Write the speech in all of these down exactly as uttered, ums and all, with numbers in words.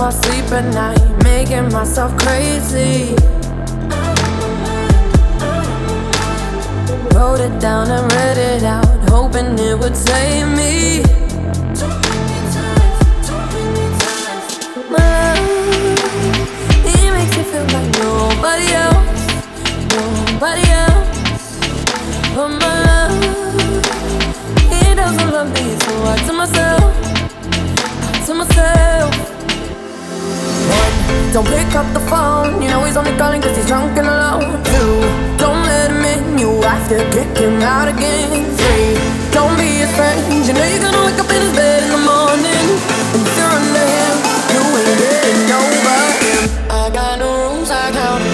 my sleep at night, making myself crazy. Wrote it down and read it out, hoping it would save me. My love, he makes me feel like nobody else, nobody else. But my love, he doesn't love me, so I to myself, I to myself. One, don't pick up the phone, you know he's only calling cause he's drunk and alone. Two, don't let him in, you have to kick him out again. Three, don't be his friend, you know you're gonna wake up in his bed in the morning. And if you're under him, you ain't getting over him. I got no rules, I count.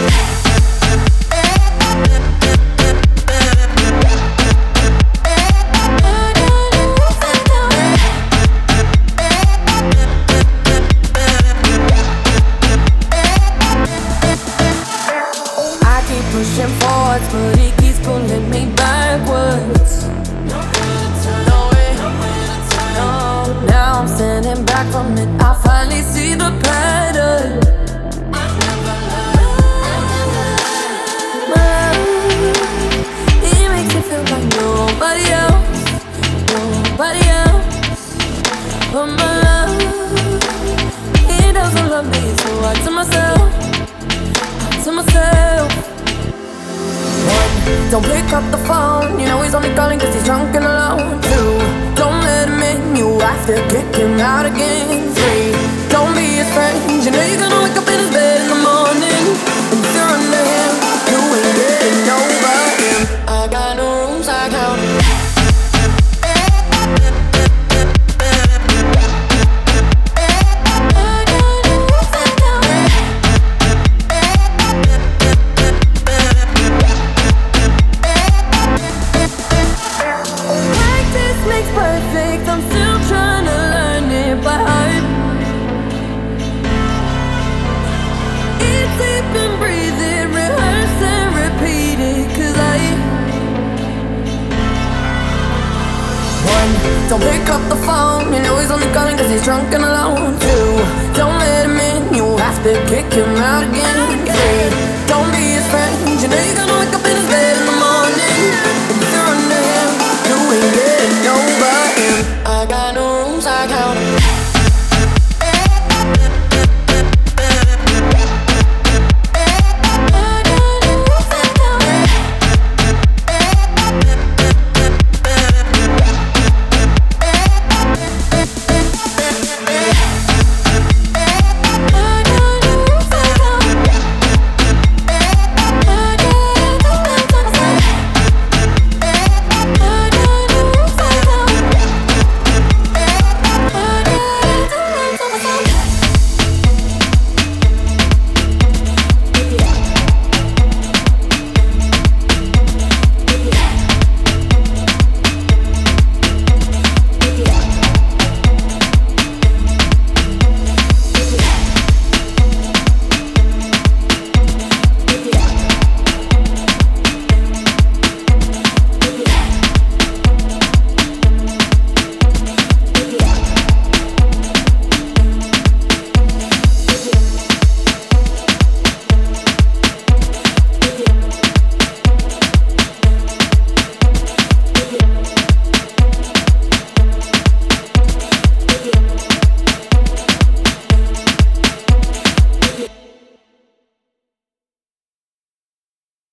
Pushing forwards, but he keeps pulling me backwards. No way, no. Now I'm standing back from it, I finally see the pattern. My love, he makes me feel like nobody else, nobody else. But my love, he doesn't love me, so I to myself, I to myself. One, don't pick up the phone, you know he's only calling cause he's drunk and alone. Two, don't let him in, you have to kick him out again. Three, don't be his friend, you know you're gonna wake up in his bed in the morning. And if you're under him, you ain't getting over him. I got no rules, I count. Perfect, I'm still trying to learn it by heart. Eat, sleep and breathe it, rehearse and repeat it. Cause I One, don't pick up the phone, you know he's only calling cause he's drunk and alone. Two, don't let him in, you have to kick him out again. Three, don't be his friend, you know you're gonna wake up